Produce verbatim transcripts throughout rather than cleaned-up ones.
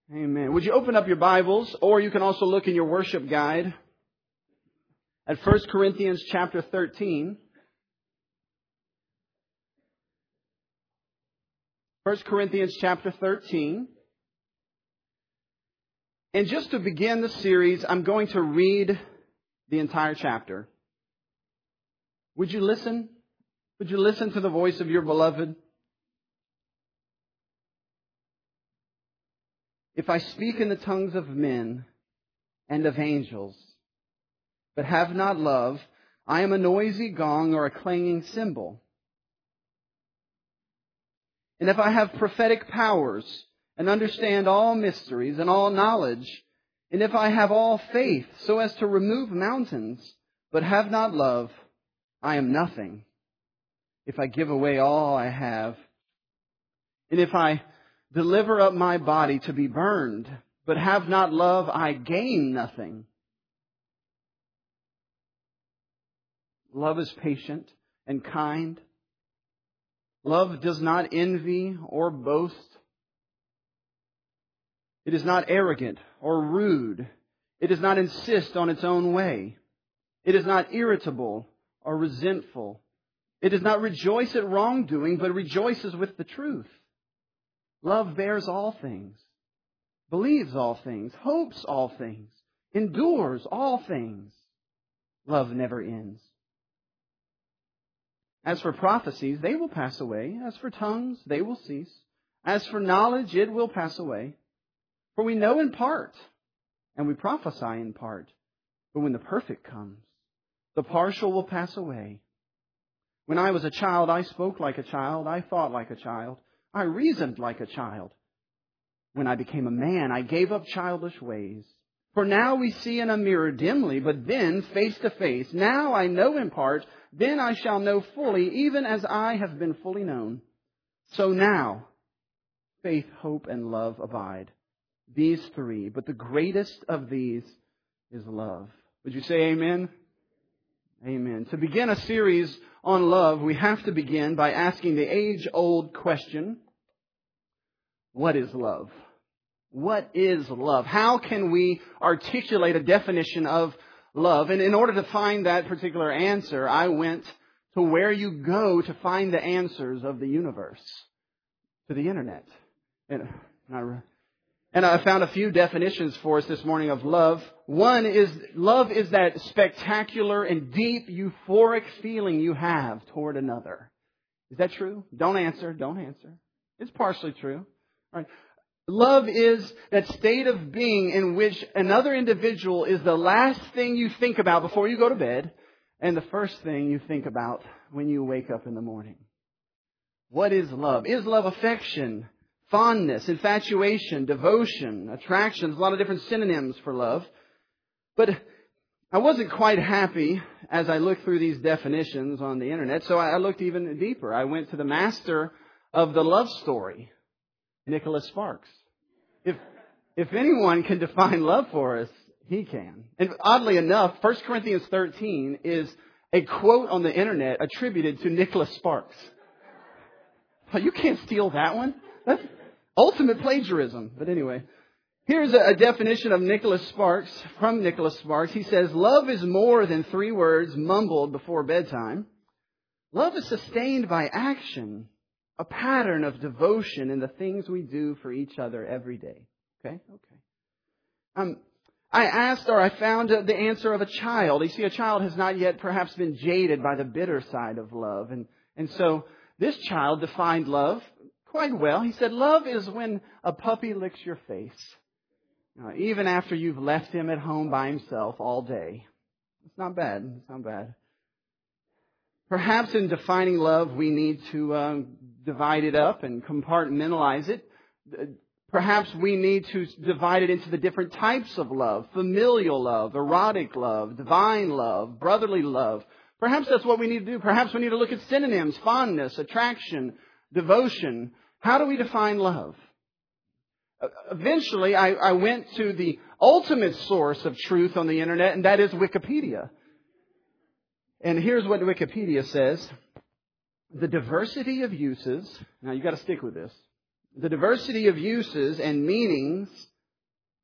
Amen. Would you open up your Bibles, or you can also look in your worship guide at First Corinthians chapter thirteen. First Corinthians chapter thirteen. And just to begin the series, I'm going to read the entire chapter. Would you listen? Would you listen to the voice of your beloved? If I speak in the tongues of men and of angels, but have not love, I am a noisy gong or a clanging cymbal. And if I have prophetic powers and understand all mysteries and all knowledge, and if I have all faith so as to remove mountains, but have not love, I am nothing. If I give away all I have, and if I deliver up my body to be burned, but have not love, I gain nothing. Love is patient and kind. Love does not envy or boast. It is not arrogant or rude. It does not insist on its own way. It is not irritable or resentful. It does not rejoice at wrongdoing, but rejoices with the truth. Love bears all things, believes all things, hopes all things, endures all things. Love never ends. As for prophecies, they will pass away. As for tongues, they will cease. As for knowledge, it will pass away. For we know in part, and we prophesy in part. But when the perfect comes, the partial will pass away. When I was a child, I spoke like a child. I thought like a child. I reasoned like a child. When I became a man, I gave up childish ways. For now we see in a mirror dimly, but then face to face. Now I know in part, then I shall know fully, even as I have been fully known. So now, faith, hope, and love abide. These three, but the greatest of these is love. Would you say amen? Amen. To begin a series on love, we have to begin by asking the age-old question, what is love? What is love? How can we articulate a definition of love? And in order to find that particular answer, I went to where you go to find the answers of the universe, to the internet. And I, and I found a few definitions for us this morning of love. One is, love is that spectacular and deep euphoric feeling you have toward another. Is that true? Don't answer. Don't answer. It's partially true. All right. Love is that state of being in which another individual is the last thing you think about before you go to bed and the first thing you think about when you wake up in the morning. What is love? Is love affection, fondness, infatuation, devotion, attraction? There's a lot of different synonyms for love. But I wasn't quite happy as I looked through these definitions on the internet, so I looked even deeper. I went to the master of the love story, Nicholas Sparks. If if anyone can define love for us, he can. And oddly enough, First Corinthians thirteen is a quote on the internet attributed to Nicholas Sparks. You can't steal that one. That's ultimate plagiarism. But anyway, here's a, a definition of Nicholas Sparks, from Nicholas Sparks. He says, love is more than three words mumbled before bedtime. Love is sustained by action. A pattern of devotion in the things we do for each other every day. Okay? Okay. Um, I asked or I found the answer of a child. You see, a child has not yet perhaps been jaded by the bitter side of love. And, and so this child defined love quite well. He said, love is when a puppy licks your face, uh, even after you've left him at home by himself all day. It's not bad. It's not bad. Perhaps in defining love, we need to um, divide it up and compartmentalize it. Perhaps we need to divide it into the different types of love. Familial love, erotic love, divine love, brotherly love. Perhaps that's what we need to do. Perhaps we need to look at synonyms, fondness, attraction, devotion. How do we define love? Eventually, I, I went to the ultimate source of truth on the internet, and that is Wikipedia. And here's what Wikipedia says. The diversity of uses, now you've got to stick with this. The diversity of uses and meanings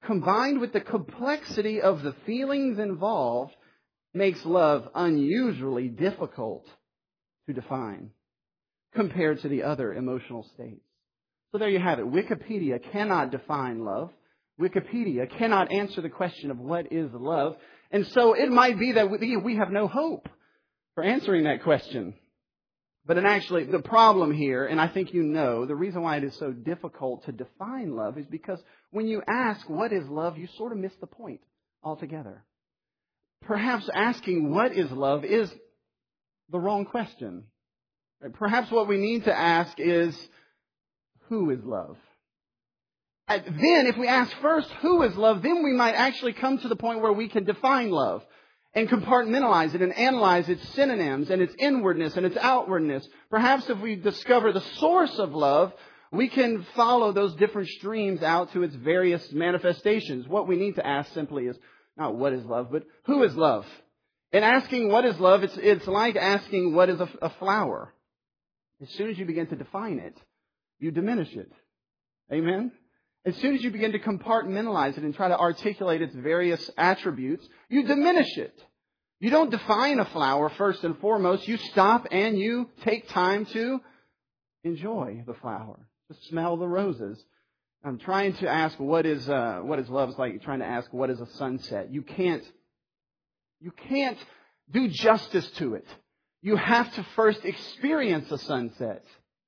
combined with the complexity of the feelings involved, makes love unusually difficult to define compared to the other emotional states. So there you have it. Wikipedia cannot define love. Wikipedia cannot answer the question of what is love. And so it might be that we have no hope for answering that question. But in actually, the problem here, and I think you know, the reason why it is so difficult to define love is because when you ask what is love, you sort of miss the point altogether. Perhaps asking what is love is the wrong question. Perhaps what we need to ask is, who is love? And then, if we ask first, who is love, then we might actually come to the point where we can define love and compartmentalize it and analyze its synonyms and its inwardness and its outwardness. Perhaps if we discover the source of love, we can follow those different streams out to its various manifestations. What we need to ask simply is not what is love, but who is love? In asking what is love, it's, it's like asking what is a, a flower. As soon as you begin to define it, you diminish it. Amen? As soon as you begin to compartmentalize it and try to articulate its various attributes, you diminish it. You don't define a flower first and foremost. You stop and you take time to enjoy the flower, to smell the roses. I'm trying to ask what is uh, what is love. It's like trying to ask what is a sunset. You can't you can't do justice to it. You have to first experience a sunset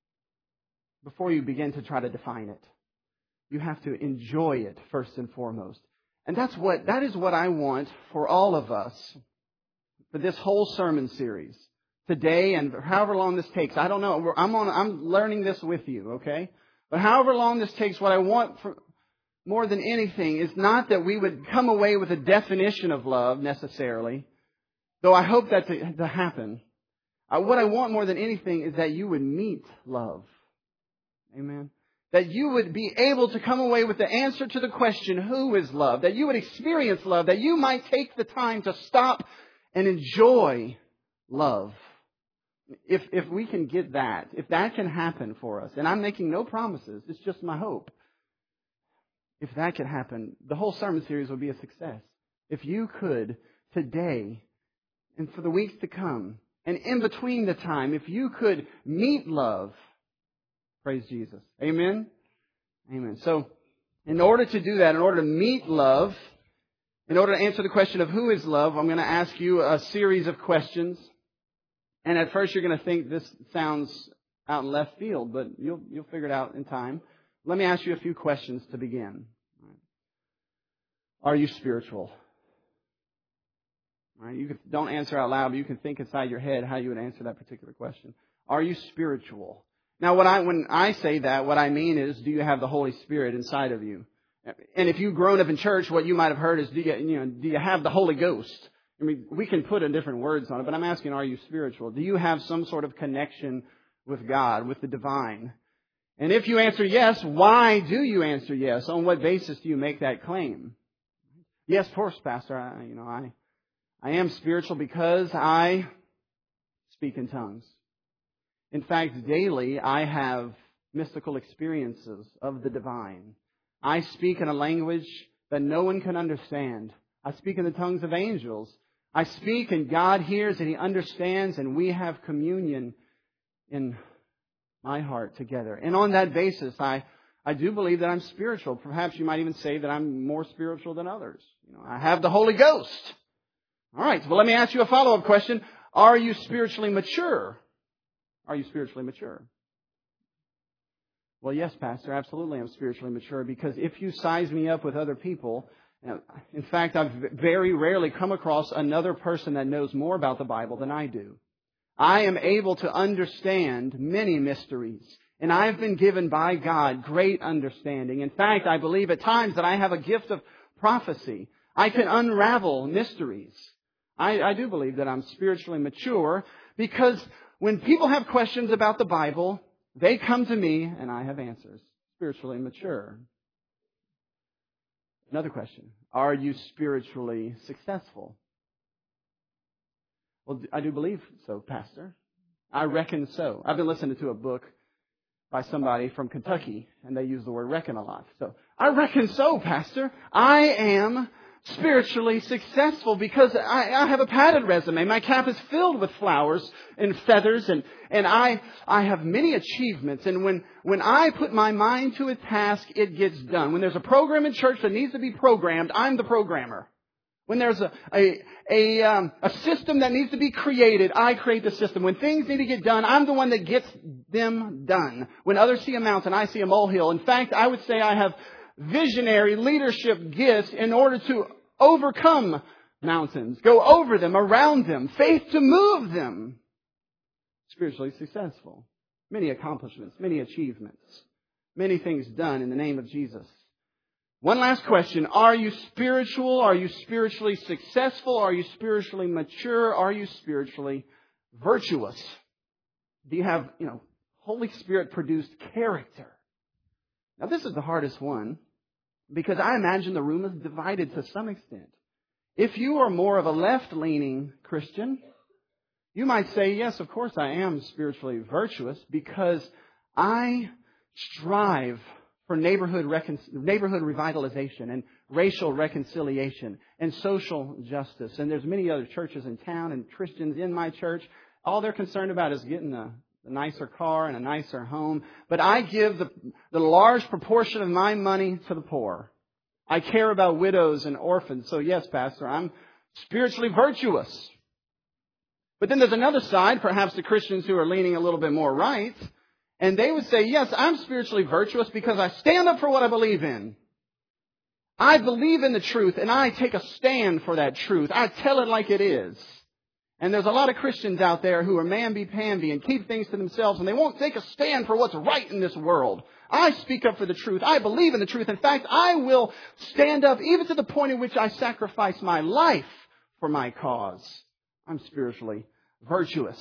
before you begin to try to define it. You have to enjoy it first and foremost. And that's what, that is what I want for all of us for this whole sermon series today and however long this takes. I don't know. I'm on, I'm learning this with you, okay? But however long this takes, what I want for more than anything is not that we would come away with a definition of love necessarily, though I hope that to, to happen. Uh, what I want more than anything is that you would meet love. Amen. That you would be able to come away with the answer to the question, who is love? That you would experience love. That you might take the time to stop and enjoy love. If, if we can get that, if that can happen for us, and I'm making no promises, it's just my hope. If that could happen, the whole sermon series would be a success. If you could today and for the weeks to come, and in between the time, if you could meet love, praise Jesus. Amen? Amen. So, in order to do that, in order to meet love, in order to answer the question of who is love, I'm going to ask you a series of questions. And at first you're going to think this sounds out in left field, but you'll you'll figure it out in time. Let me ask you a few questions to begin. Are you spiritual? All right, you can, don't answer out loud, but you can think inside your head how you would answer that particular question. Are you spiritual? Now, what I, when I say that, what I mean is, do you have the Holy Spirit inside of you? And if you've grown up in church, what you might have heard is, do you, you know, do you have the Holy Ghost? I mean, we can put in different words on it, but I'm asking, are you spiritual? Do you have some sort of connection with God, with the divine? And if you answer yes, why do you answer yes? On what basis do you make that claim? Yes, of course, Pastor. I, you know, I, I am spiritual because I speak in tongues. In fact, daily I have mystical experiences of the divine. I speak in a language that no one can understand. I speak in the tongues of angels. I speak and God hears and He understands, and we have communion in my heart together. And on that basis, I, I do believe that I'm spiritual. Perhaps you might even say that I'm more spiritual than others. You know, I have the Holy Ghost. All right, well, let me ask you a follow-up question. Are you spiritually mature? Are you spiritually mature? Well, yes, Pastor, absolutely I'm spiritually mature, because if you size me up with other people, in fact, I've very rarely come across another person that knows more about the Bible than I do. I am able to understand many mysteries, and I've been given by God great understanding. In fact, I believe at times that I have a gift of prophecy. I can unravel mysteries. I, I do believe that I'm spiritually mature, because when people have questions about the Bible, they come to me and I have answers. Spiritually mature. Another question. Are you spiritually successful? Well, I do believe so, Pastor. I reckon so. I've been listening to a book by somebody from Kentucky, and they use the word reckon a lot. So, I reckon so, Pastor. I am spiritually successful because I, I have a padded resume. My cap is filled with flowers and feathers, and, and I I have many achievements. And when, when I put my mind to a task, it gets done. When there's a program in church that needs to be programmed, I'm the programmer. When there's a a a, um, a system that needs to be created, I create the system. When things need to get done, I'm the one that gets them done. When others see a mountain, I see a molehill. In fact, I would say I have visionary leadership gifts in order to overcome mountains, go over them, around them, faith to move them. Spiritually successful. Many accomplishments, many achievements, many things done in the name of Jesus. One last question. Are you spiritual? Are you spiritually successful? Are you spiritually mature? Are you spiritually virtuous? Do you have, you know, Holy Spirit produced character? Now this is the hardest one because I imagine the room is divided to some extent. If you are more of a left-leaning Christian, you might say, yes, of course I am spiritually virtuous because I strive for neighborhood recon- neighborhood revitalization and racial reconciliation and social justice. And there's many other churches in town and Christians in my church. All they're concerned about is getting a, a nicer car and a nicer home. But I give the, the large proportion of my money to the poor. I care about widows and orphans. So yes, Pastor, I'm spiritually virtuous. But then there's another side, perhaps the Christians who are leaning a little bit more right. And they would say, yes, I'm spiritually virtuous because I stand up for what I believe in. I believe in the truth and I take a stand for that truth. I tell it like it is. And there's a lot of Christians out there who are mamby-pamby and keep things to themselves and they won't take a stand for what's right in this world. I speak up for the truth. I believe in the truth. In fact, I will stand up even to the point in which I sacrifice my life for my cause. I'm spiritually virtuous.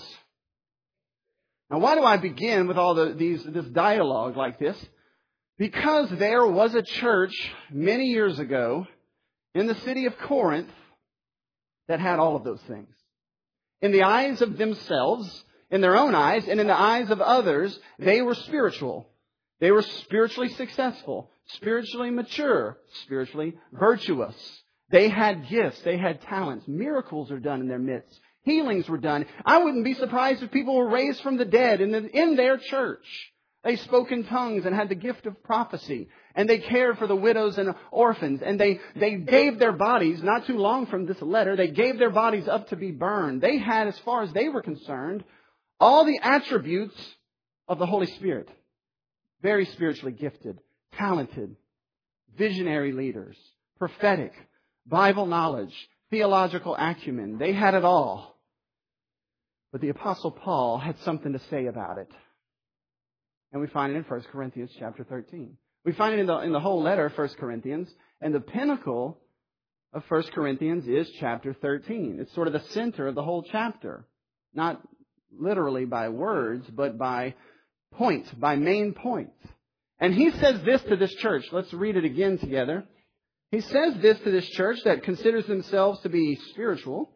Now, why do I begin with all the, these this dialogue like this? Because there was a church many years ago in the city of Corinth that had all of those things. In the eyes of themselves, in their own eyes, and in the eyes of others, they were spiritual. They were spiritually successful, spiritually mature, spiritually virtuous. They had gifts. They had talents. Miracles are done in their midst. Healings were done. I wouldn't be surprised if people were raised from the dead in, the, in their church. They spoke in tongues and had the gift of prophecy. And they cared for the widows and orphans. And they, they gave their bodies, not too long from this letter, they gave their bodies up to be burned. They had, as far as they were concerned, all the attributes of the Holy Spirit. Very spiritually gifted, talented, visionary leaders, prophetic, Bible knowledge, theological acumen. They had it all. But the Apostle Paul had something to say about it. And we find it in First Corinthians chapter thirteen. We find it in the, in the whole letter of First Corinthians. And the pinnacle of First Corinthians is chapter thirteen. It's sort of the center of the whole chapter. Not literally by words, but by points, by main points. And he says this to this church. Let's read it again together. He says this to this church that considers themselves to be spiritual,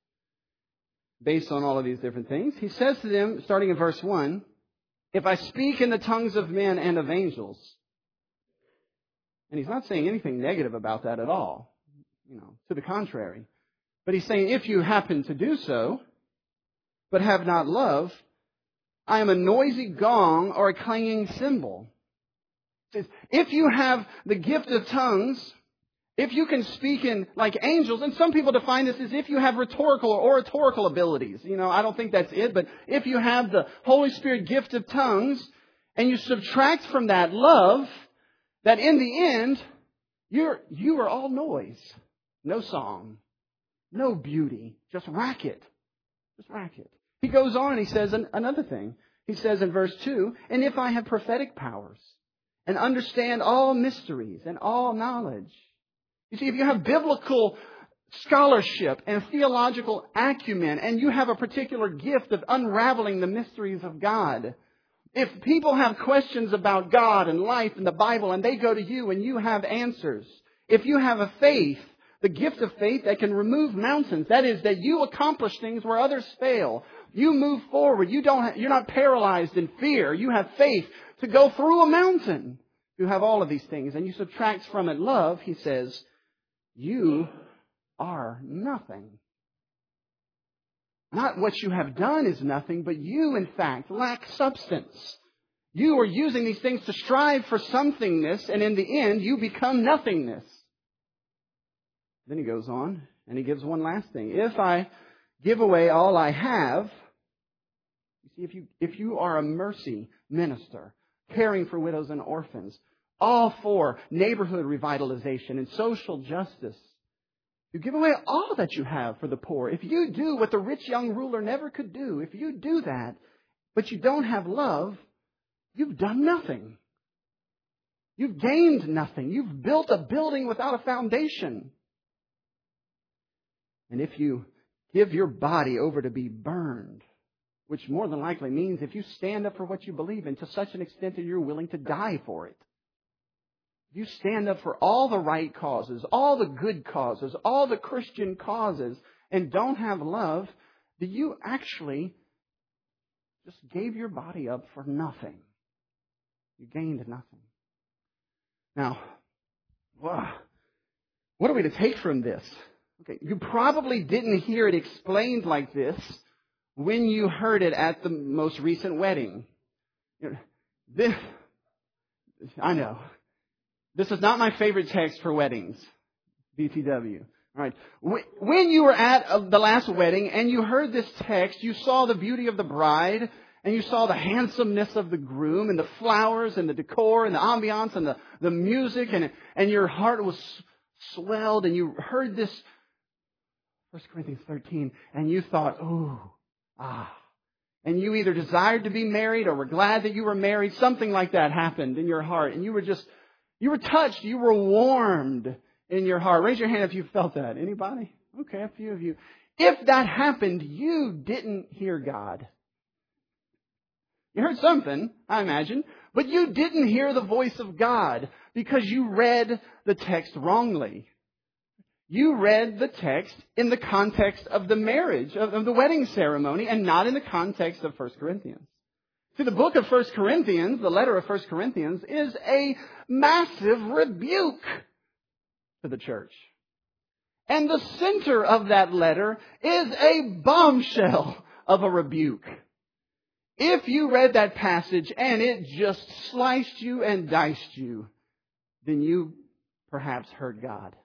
based on all of these different things. He says to them, starting in verse one, if I speak in the tongues of men and of angels. And he's not saying anything negative about that at all. You know, to the contrary. But he's saying, if you happen to do so, but have not love, I am a noisy gong or a clanging cymbal. He says, if you have the gift of tongues, if you can speak in like angels, and some people define this as if you have rhetorical or oratorical abilities. You know, I don't think that's it, but if you have the Holy Spirit gift of tongues, and you subtract from that love, that in the end, you're, you are all noise. No song. No beauty. Just racket. Just racket. He goes on and he says an, another thing. He says in verse two, and if I have prophetic powers, and understand all mysteries and all knowledge. You see, if you have biblical scholarship and theological acumen, and you have a particular gift of unraveling the mysteries of God, if people have questions about God and life and the Bible, and they go to you and you have answers, if you have a faith, the gift of faith that can remove mountains, that is, that you accomplish things where others fail, you move forward, you don't, you're not paralyzed in fear, you have faith to go through a mountain. You have all of these things and you subtract from it love, he says, you are nothing. Not what you have done is nothing, but you, in fact, lack substance. You are using these things to strive for somethingness, and in the end, you become nothingness. Then he goes on, and he gives one last thing. If I give away all I have, you see, if you, if you are a mercy minister, caring for widows and orphans, all for neighborhood revitalization and social justice, you give away all that you have for the poor. If you do what the rich young ruler never could do, if you do that, but you don't have love, you've done nothing. You've gained nothing. You've built a building without a foundation. And if you give your body over to be burned, which more than likely means if you stand up for what you believe in to such an extent that you're willing to die for it, you stand up for all the right causes, all the good causes, all the Christian causes, and don't have love, then you actually just gave your body up for nothing. You gained nothing. Now, what are we to take from this? Okay, you probably didn't hear it explained like this when you heard it at the most recent wedding. You know, this, I know. This is not my favorite text for weddings, B T W. All right. When you were at the last wedding and you heard this text, you saw the beauty of the bride and you saw the handsomeness of the groom and the flowers and the decor and the ambiance and the, the music and, and your heart was swelled and you heard this First Corinthians thirteen and you thought, ooh, ah. And you either desired to be married or were glad that you were married. Something like that happened in your heart and you were just You were touched. You were warmed in your heart. Raise your hand if you felt that. Anybody? Okay, a few of you. If that happened, you didn't hear God. You heard something, I imagine, but you didn't hear the voice of God because you read the text wrongly. You read the text in the context of the marriage, of, of the wedding ceremony, and not in the context of First Corinthians. See, the book of First Corinthians, the letter of First Corinthians, is a massive rebuke to the church. And the center of that letter is a bombshell of a rebuke. If you read that passage and it just sliced you and diced you, then you perhaps heard God.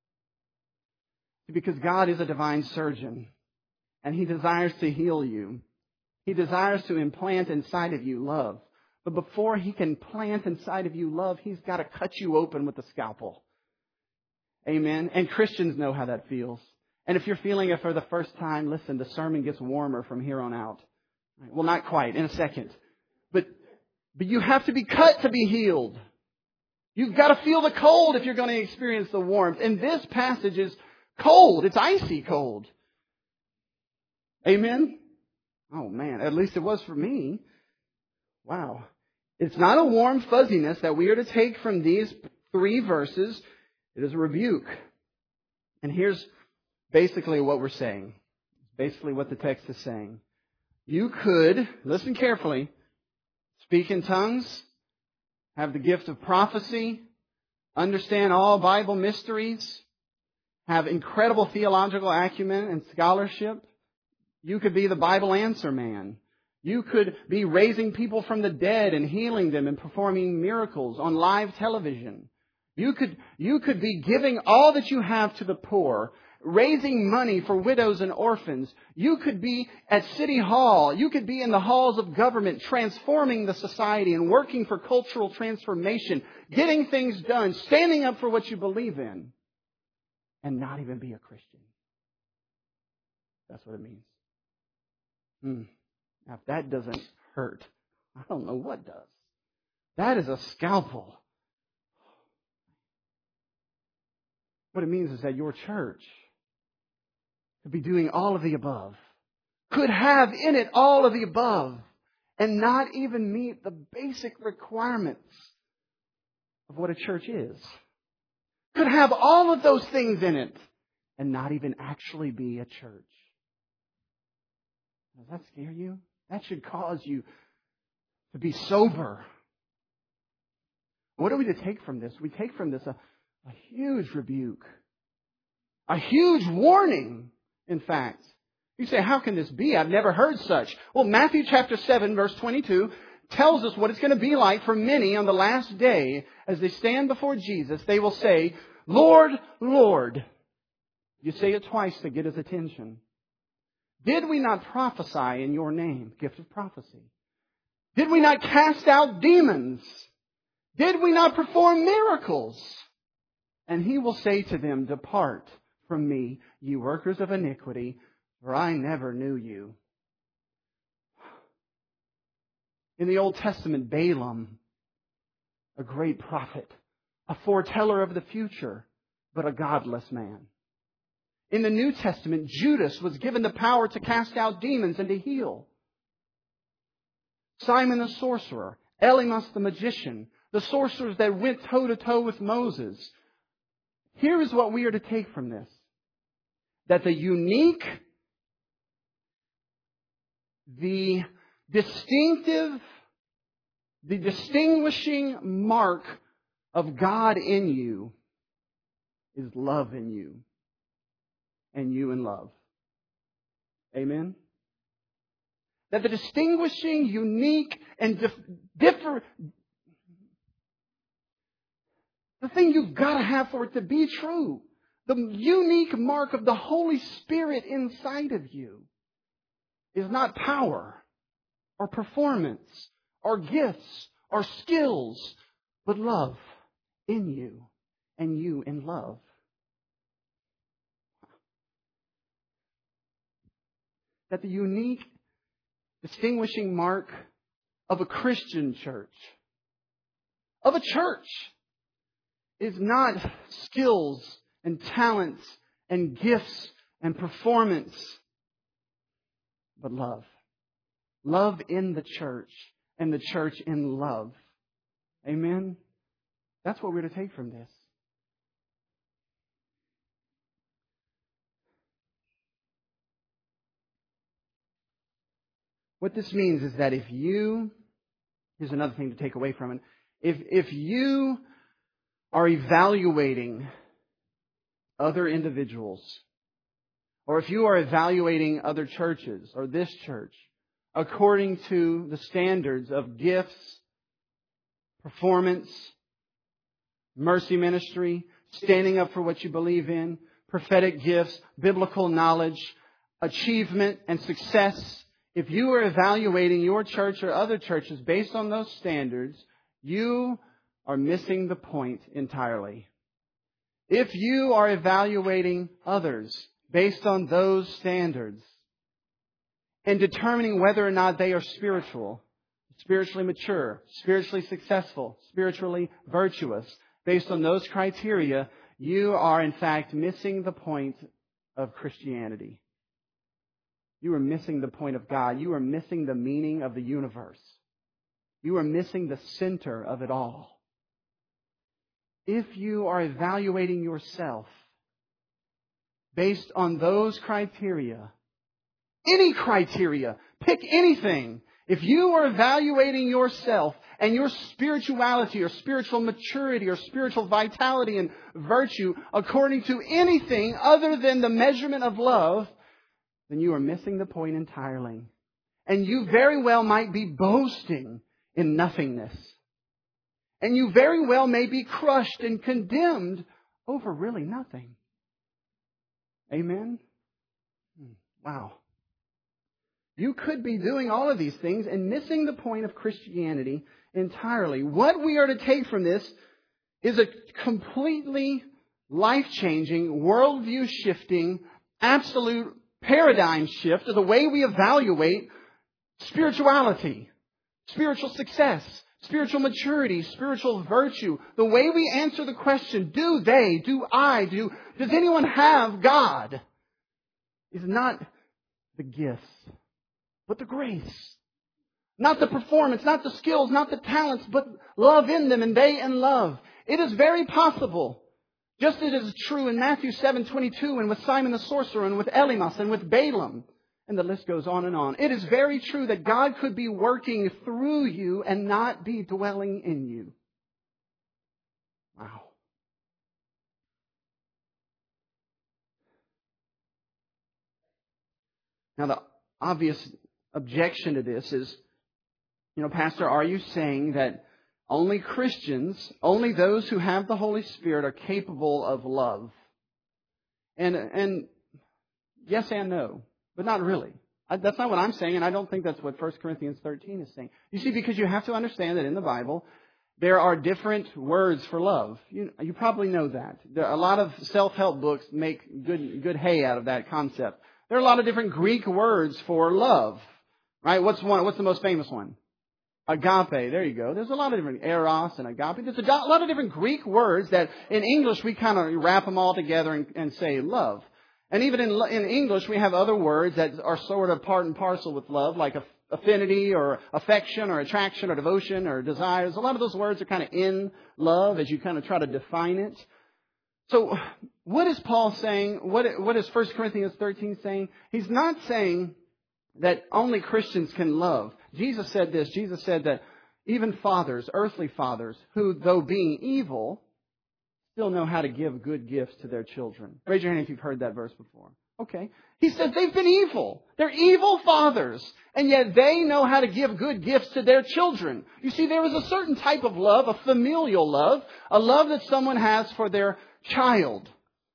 Because God is a divine surgeon, and He desires to heal you. He desires to implant inside of you love. But before He can plant inside of you love, He's got to cut you open with a scalpel. Amen? And Christians know how that feels. And if you're feeling it for the first time, listen, the sermon gets warmer from here on out. Well, not quite, in a second. But, but you have to be cut to be healed. You've got to feel the cold if you're going to experience the warmth. And this passage is cold. It's icy cold. Amen? Oh, man, at least it was for me. Wow. It's not a warm fuzziness that we are to take from these three verses. It is a rebuke. And here's basically what we're saying. Basically what the text is saying. You could, listen carefully, speak in tongues, have the gift of prophecy, understand all Bible mysteries, have incredible theological acumen and scholarship. You could be the Bible answer man. You could be raising people from the dead and healing them and performing miracles on live television. You could, you could be giving all that you have to the poor, raising money for widows and orphans. You could be at City Hall. You could be in the halls of government, transforming the society and working for cultural transformation, getting things done, standing up for what you believe in, and not even be a Christian. That's what it means. Hmm. Now, if that doesn't hurt, I don't know what does. That is a scalpel. What it means is that your church could be doing all of the above, could have in it all of the above, and not even meet the basic requirements of what a church is. Could have all of those things in it, and not even actually be a church. Does that scare you? That should cause you to be sober What are we to take from this? We take from this a, a huge rebuke. A huge warning, in fact. You say, how can this be? I've never heard such. Well, Matthew chapter seven, verse twenty-two tells us what it's going to be like for many on the last day as they stand before Jesus. They will say, Lord, Lord. You say it twice to get His attention. Did we not prophesy in your name? Gift of prophecy. Did we not cast out demons? Did we not perform miracles? And He will say to them, depart from me, you workers of iniquity, for I never knew you. In the Old Testament, Balaam, a great prophet, a foreteller of the future, but a godless man. In the New Testament, Judas was given the power to cast out demons and to heal. Simon the sorcerer, Elymas the magician, the sorcerers that went toe-to-toe with Moses. Here is what we are to take from this. That the unique, the distinctive, the distinguishing mark of God in you is love in you. And you in love. Amen? That the distinguishing, unique, and dif- different... The thing you've got to have for it to be true. The unique mark of the Holy Spirit inside of you is not power or performance or gifts or skills, but love in you and you in love. That the unique, distinguishing mark of a Christian church, of a church, is not skills and talents and gifts and performance, but love. Love in the church and the church in love. Amen? That's what we're to take from this. What this means is that if you, here's another thing to take away from it. If, if you are evaluating other individuals, or if you are evaluating other churches or this church according to the standards of gifts, performance, mercy ministry, standing up for what you believe in, prophetic gifts, biblical knowledge, achievement, and success, if you are evaluating your church or other churches based on those standards, you are missing the point entirely. If you are evaluating others based on those standards and determining whether or not they are spiritual, spiritually mature, spiritually successful, spiritually virtuous, based on those criteria, you are in fact missing the point of Christianity. You are missing the point of God. You are missing the meaning of the universe. You are missing the center of it all. If you are evaluating yourself based on those criteria, any criteria, pick anything. If you are evaluating yourself and your spirituality or spiritual maturity or spiritual vitality and virtue according to anything other than the measurement of love, then you are missing the point entirely. And you very well might be boasting in nothingness. And you very well may be crushed and condemned over really nothing. Amen? Wow. You could be doing all of these things and missing the point of Christianity entirely. What we are to take from this is a completely life-changing, worldview-shifting, absolute paradigm shift of the way we evaluate spirituality, spiritual success, spiritual maturity, spiritual virtue. The way we answer the question, do they, do I, do, does anyone have God, is not the gifts, but the grace. Not the performance, not the skills, not the talents, but love in them and they in love. It is very possible, just as it is true in Matthew seven twenty-two and with Simon the sorcerer and with Elymas and with Balaam. And the list goes on and on. It is very true that God could be working through you and not be dwelling in you. Wow. Now, the obvious objection to this is, you know, Pastor, are you saying that only Christians, only those who have the Holy Spirit are capable of love? And and yes and no, but not really. I, that's not what I'm saying, and I don't think that's what First Corinthians thirteen is saying. You see, because you have to understand that in the Bible, there are different words for love. You, you probably know that. There, a lot of self-help books make good good hay out of that concept. There are a lot of different Greek words for love, right? What's one? What's the most famous one? Agape. There you go. There's a lot of different eros and agape. There's a lot of different Greek words that in English we kind of wrap them all together and, and say love. And even in in English we have other words that are sort of part and parcel with love, like affinity or affection or attraction or devotion or desires. A lot of those words are kind of in love as you kind of try to define it. So what is Paul saying? What, what is First Corinthians thirteen saying? He's not saying that only Christians can love. Jesus said this. Jesus said that even fathers, earthly fathers, who though being evil, still know how to give good gifts to their children. Raise your hand if you've heard that verse before. Okay. He says they've been evil. They're evil fathers. And yet they know how to give good gifts to their children. You see, there is a certain type of love, a familial love, a love that someone has for their child.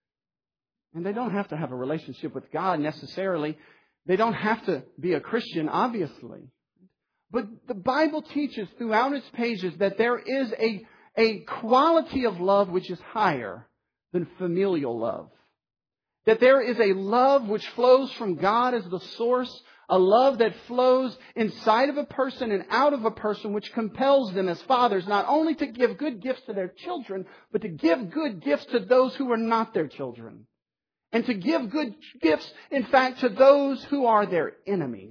And they don't have to have a relationship with God necessarily. They don't have to be a Christian, obviously. But the Bible teaches throughout its pages that there is a, a quality of love which is higher than familial love. That there is a love which flows from God as the source, a love that flows inside of a person and out of a person, which compels them as fathers not only to give good gifts to their children, but to give good gifts to those who are not their children. And to give good gifts, in fact, to those who are their enemies.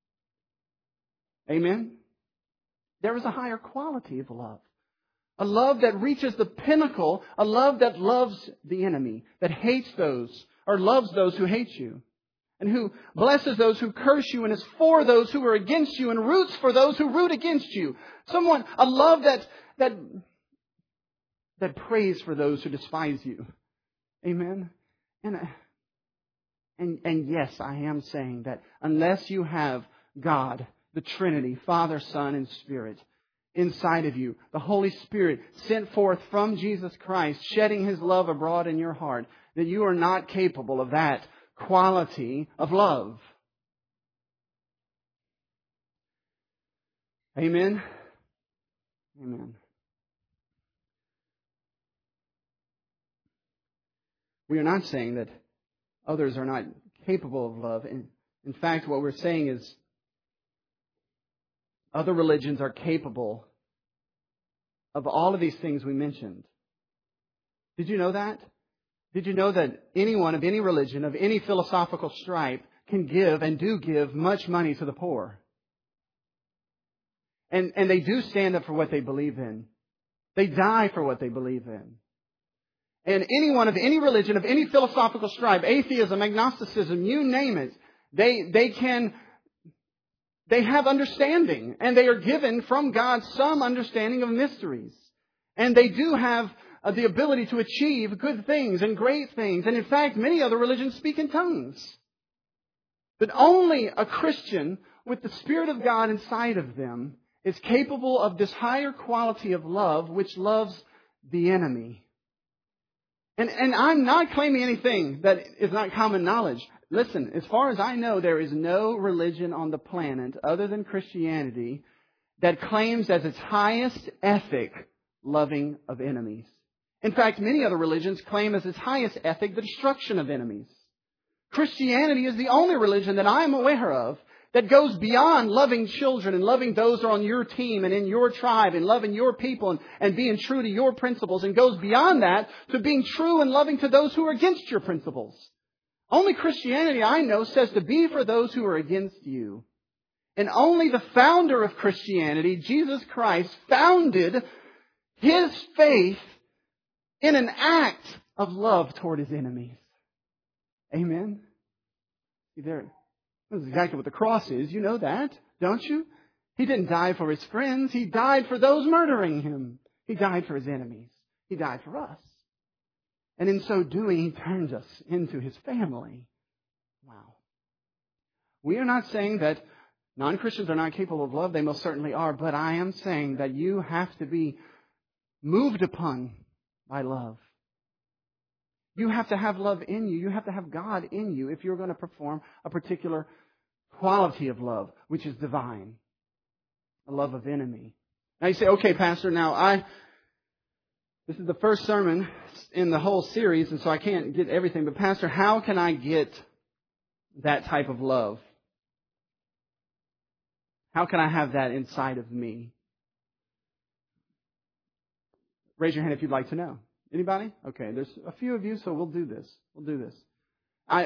Amen? There is a higher quality of love. A love that reaches the pinnacle. A love that loves the enemy. That hates those, or loves those who hate you. And who blesses those who curse you and is for those who are against you and roots for those who root against you. Someone, a love that, that, that prays for those who despise you. Amen? And, and, and yes, I am saying that unless you have God, the Trinity, Father, Son, and Spirit, inside of you, the Holy Spirit sent forth from Jesus Christ, shedding His love abroad in your heart, that you are not capable of that quality of love. Amen? Amen. We are not saying that others are not capable of love. In, in fact, what we're saying is other religions are capable of all of these things we mentioned. Did you know that? Did you know that anyone of any religion, of any philosophical stripe, can give and do give much money to the poor? And, and they do stand up for what they believe in. They die for what they believe in. And anyone of any religion, of any philosophical stripe, atheism, agnosticism, you name it, they, they can, they have understanding. And they are given from God some understanding of mysteries. And they do have uh, the ability to achieve good things and great things. And in fact, many other religions speak in tongues. But only a Christian with the Spirit of God inside of them is capable of this higher quality of love, which loves the enemy. And, and I'm not claiming anything that is not common knowledge. Listen, as far as I know, there is no religion on the planet other than Christianity that claims as its highest ethic loving of enemies. In fact, many other religions claim as its highest ethic the destruction of enemies. Christianity is the only religion that I'm aware of that goes beyond loving children and loving those who are on your team and in your tribe and loving your people and, and being true to your principles, and goes beyond that to being true and loving to those who are against your principles. Only Christianity I know says to be for those who are against you. And only the founder of Christianity, Jesus Christ, founded His faith in an act of love toward His enemies. Amen? See there. That's exactly what the cross is. You know that, don't you? He didn't die for His friends. He died for those murdering Him. He died for His enemies. He died for us. And in so doing, He turns us into His family. Wow. We are not saying that non-Christians are not capable of love. They most certainly are. But I am saying that you have to be moved upon by love. You have to have love in you. You have to have God in you if you're going to perform a particular quality of love, which is divine. A love of enemy. Now you say, okay, Pastor, now I, this is the first sermon in the whole series, and so I can't get everything. But Pastor, how can I get that type of love? How can I have that inside of me? Raise your hand if you'd like to know. Anybody? Okay, there's a few of you, so we'll do this. We'll do this. I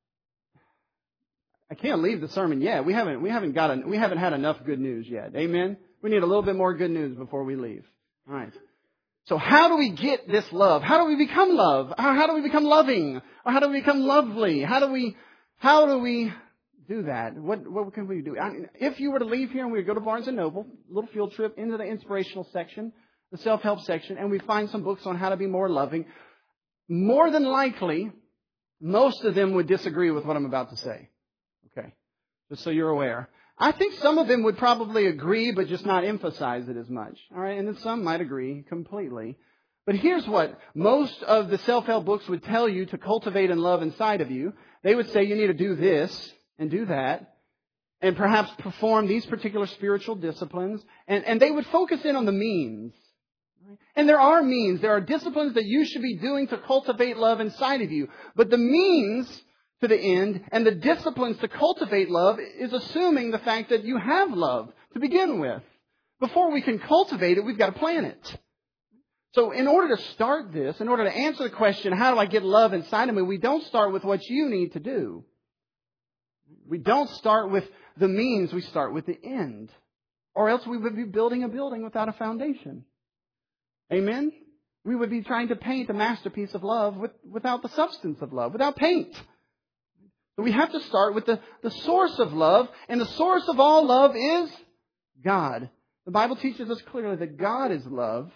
I can't leave the sermon yet. We haven't we haven't got a, we haven't had enough good news yet. Amen. We need a little bit more good news before we leave. All right. So how do we get this love? How do we become love? How do we become loving? Or how do we become lovely? How do we how do we do that? What what can we do? I mean, if you were to leave here and we would go to Barnes and Noble, a little field trip into the inspirational section, the self-help section, and we find some books on how to be more loving, more than likely, most of them would disagree with what I'm about to say. Okay. Just so you're aware. I think some of them would probably agree, but just not emphasize it as much. All right. And then some might agree completely. But here's what most of the self-help books would tell you to cultivate and love inside of you. They would say you need to do this and do that, and perhaps perform these particular spiritual disciplines. And, and they would focus in on the means. And there are means. There are disciplines that you should be doing to cultivate love inside of you. But the means to the end and the disciplines to cultivate love is assuming the fact that you have love to begin with. Before we can cultivate it, we've got to plan it. So in order to start this, in order to answer the question, how do I get love inside of me? We don't start with what you need to do. We don't start with the means. We start with the end. Or else we would be building a building without a foundation. Amen? We would be trying to paint a masterpiece of love with, without the substance of love, without paint. So we have to start with the, the source of love, and the source of all love is God. The Bible teaches us clearly that God is love,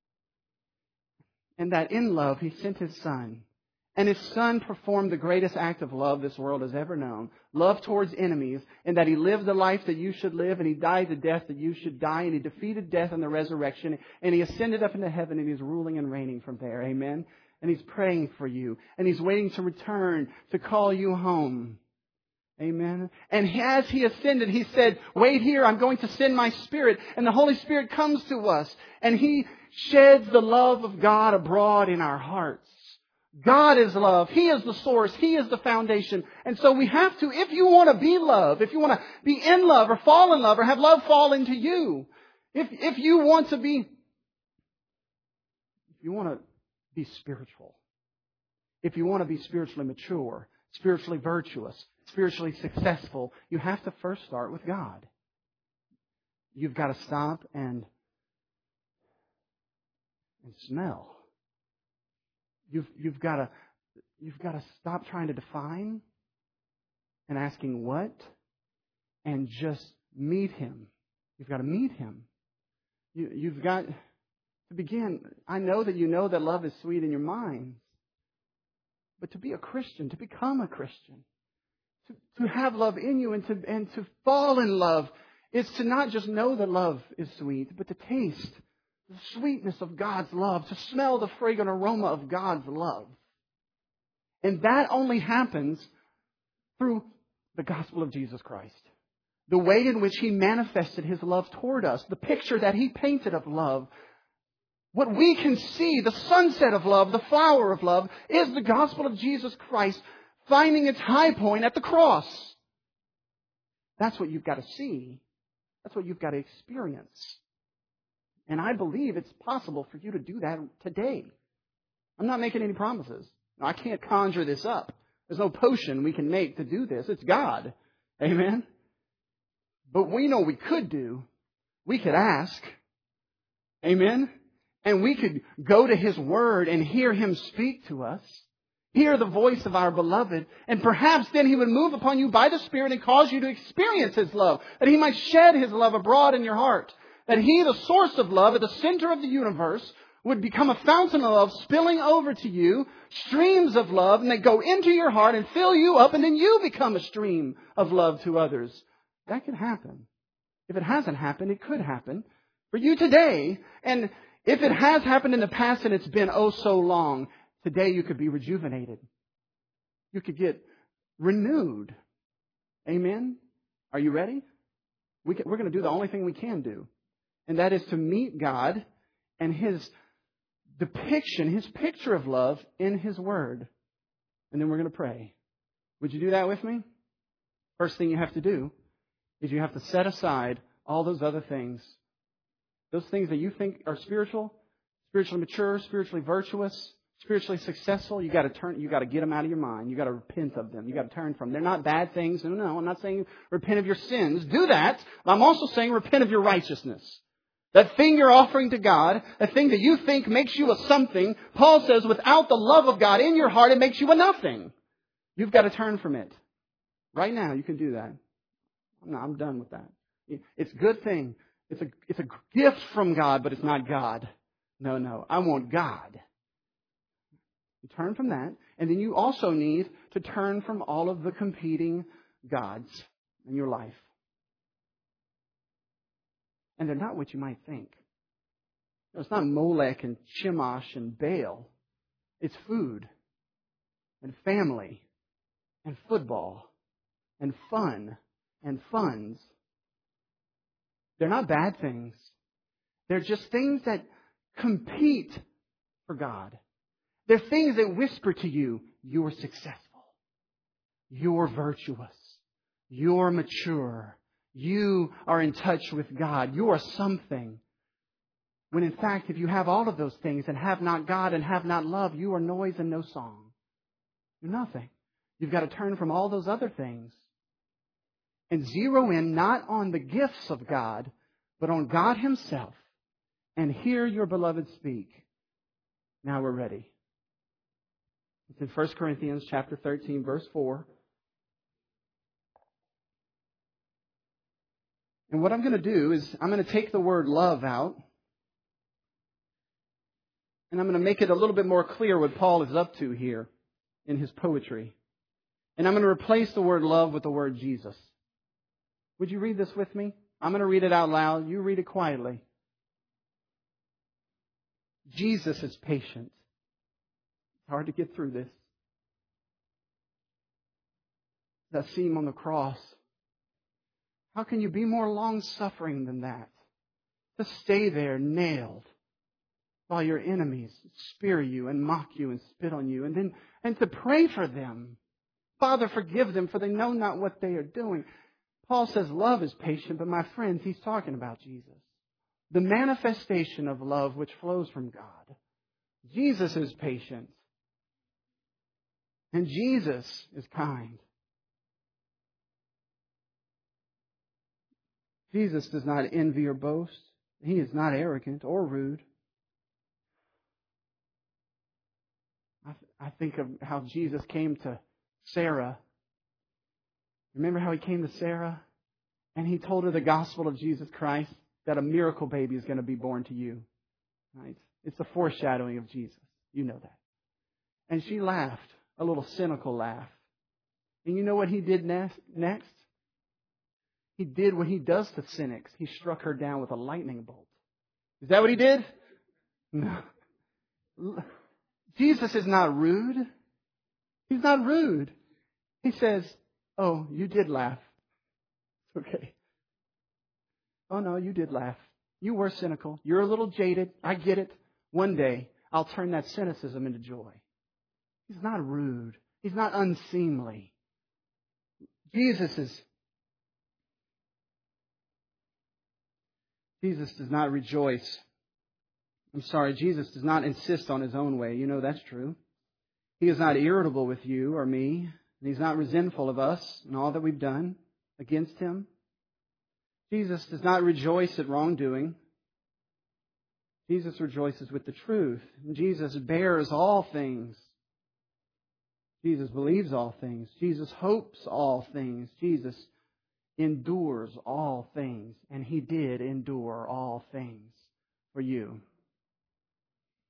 and that in love He sent His Son. And His Son performed the greatest act of love this world has ever known. Love towards enemies. And that He lived the life that you should live. And He died the death that you should die. And He defeated death in the resurrection. And He ascended up into heaven. And He's ruling and reigning from there. Amen. And He's praying for you. And He's waiting to return to call you home. Amen. And as He ascended, He said, wait here, I'm going to send my Spirit. And the Holy Spirit comes to us. And He sheds the love of God abroad in our hearts. God is love. He is the source. He is the foundation. And so we have to, if you want to be love, if you want to be in love or fall in love or have love fall into you, if, if you want to be, if you want to be spiritual, if you want to be spiritually mature, spiritually virtuous, spiritually successful, you have to first start with God. You've got to stop and, and smell. You've, you've got to, you've got to stop trying to define and asking what, and just meet Him. You've got to meet Him. You, you've got to begin. I know that you know that love is sweet in your minds, but to be a Christian, to become a Christian, to, to have love in you and to, and to fall in love is to not just know that love is sweet, but to taste the sweetness of God's love, to smell the fragrant aroma of God's love. And that only happens through the gospel of Jesus Christ. The way in which He manifested His love toward us, the picture that He painted of love. What we can see, the sunset of love, the flower of love, is the gospel of Jesus Christ finding its high point at the cross. That's what you've got to see. That's what you've got to experience. And I believe it's possible for you to do that today. I'm not making any promises. I can't conjure this up. There's no potion we can make to do this. It's God. Amen? But we know we could do. We could ask. Amen? And we could go to His Word and hear Him speak to us. Hear the voice of our beloved. And perhaps then He would move upon you by the Spirit and cause you to experience His love. That He might shed His love abroad in your heart. That He, the source of love, at the center of the universe, would become a fountain of love spilling over to you, streams of love, and they go into your heart and fill you up, and then you become a stream of love to others. That could happen. If it hasn't happened, it could happen for you today. And if it has happened in the past and it's been oh so long, today you could be rejuvenated. You could get renewed. Amen? Are you ready? We can, we're going to do the only thing we can do. And that is to meet God and His depiction, His picture of love in His Word. And then we're going to pray. Would you do that with me? First thing you have to do is you have to set aside all those other things. Those things that you think are spiritual, spiritually mature, spiritually virtuous, spiritually successful, you got to turn, you got to get them out of your mind. You got to repent of them. You got to turn from them. They're not bad things. No, no, I'm not saying repent of your sins. Do that. I'm also saying repent of your righteousness. That thing you're offering to God, that thing that you think makes you a something, Paul says without the love of God in your heart, it makes you a nothing. You've got to turn from it. Right now, you can do that. No, I'm done with that. It's a good thing. It's a, it's a gift from God, but it's not God. No, no. I want God. You turn from that. And then you also need to turn from all of the competing gods in your life. And they're not what you might think. It's not Molech and Chemosh and Baal. It's food and family and football and fun and funds. They're not bad things. They're just things that compete for God. They're things that whisper to you, you're successful, you're virtuous, you're mature, you are in touch with God, you are something. When in fact, if you have all of those things and have not God and have not love, you are noise and no song. You're nothing. You've got to turn from all those other things and zero in not on the gifts of God, but on God Himself, and hear your beloved speak. Now we're ready. It's in First Corinthians chapter thirteen, verse four. And what I'm going to do is I'm going to take the word love out, and I'm going to make it a little bit more clear what Paul is up to here in his poetry. And I'm going to replace the word love with the word Jesus. Would you read this with me? I'm going to read it out loud. You read it quietly. Jesus is patient. It's hard to get through this. That see Him on the cross. How can you be more long-suffering than that? To stay there nailed while your enemies spear you and mock you and spit on you. And then and to pray for them. Father, forgive them, for they know not what they are doing. Paul says love is patient, but my friends, he's talking about Jesus. The manifestation of love which flows from God. Jesus is patient. And Jesus is kind. Jesus does not envy or boast. He is not arrogant or rude. I, I think of how Jesus came to Sarah. Remember how He came to Sarah? And He told her the gospel of Jesus Christ, that a miracle baby is going to be born to you. Right? It's a foreshadowing of Jesus. You know that. And she laughed, a little cynical laugh. And you know what He did next? Next? He did what He does to cynics. He struck her down with a lightning bolt. Is that what He did? No. Jesus is not rude. He's not rude. He says, oh, you did laugh. Okay. Oh, no, you did laugh. You were cynical. You're a little jaded. I get it. One day, I'll turn that cynicism into joy. He's not rude. He's not unseemly. Jesus is... Jesus does not rejoice. I'm sorry, Jesus does not insist on His own way. You know that's true. He is not irritable with you or me. And He's not resentful of us and all that we've done against Him. Jesus does not rejoice at wrongdoing. Jesus rejoices with the truth. And Jesus bears all things. Jesus believes all things. Jesus hopes all things. Jesus endures all things. And He did endure all things for you.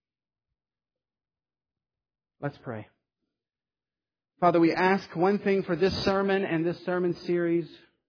Let's pray. Father, we ask one thing for this sermon and this sermon series.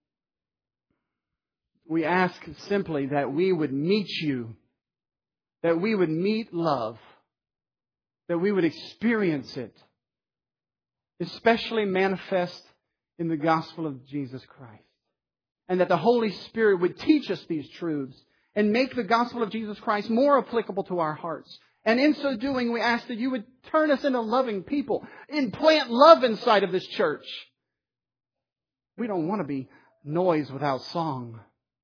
We ask simply that we would meet you, that we would meet love, that we would experience it, especially manifest in the gospel of Jesus Christ. And that the Holy Spirit would teach us these truths and make the gospel of Jesus Christ more applicable to our hearts. And in so doing, we ask that you would turn us into loving people and plant love inside of this church. We don't want to be noise without song.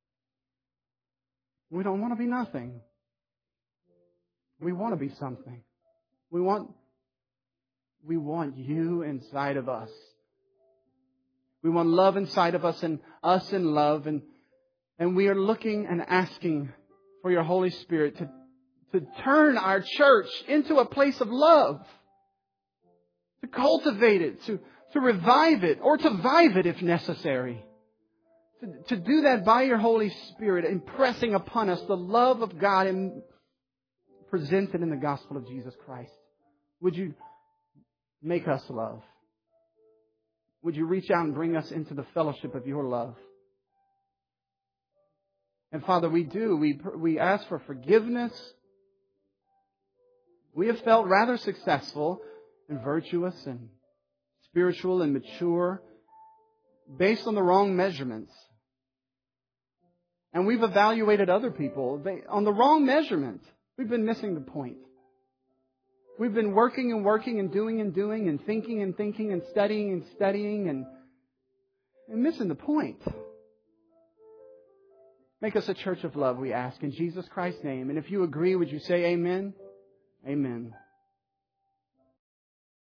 We don't want to be nothing. We want to be something. We want, we want you inside of us. We want love inside of us and us in love. And, and we are looking and asking for your Holy Spirit to, to turn our church into a place of love. To cultivate it, to, to revive it, or to vive it if necessary. To, to do that by your Holy Spirit, impressing upon us the love of God and presented in the gospel of Jesus Christ. Would you make us love? Would you reach out and bring us into the fellowship of your love? And Father, we do. We, we ask for forgiveness. We have felt rather successful and virtuous and spiritual and mature based on the wrong measurements. And we've evaluated other people on the wrong measurement. We've been missing the point. We've been working and working and doing and doing and thinking and thinking and studying and studying and, and missing the point. Make us a church of love, we ask, in Jesus Christ's name. And if you agree, would you say amen? Amen.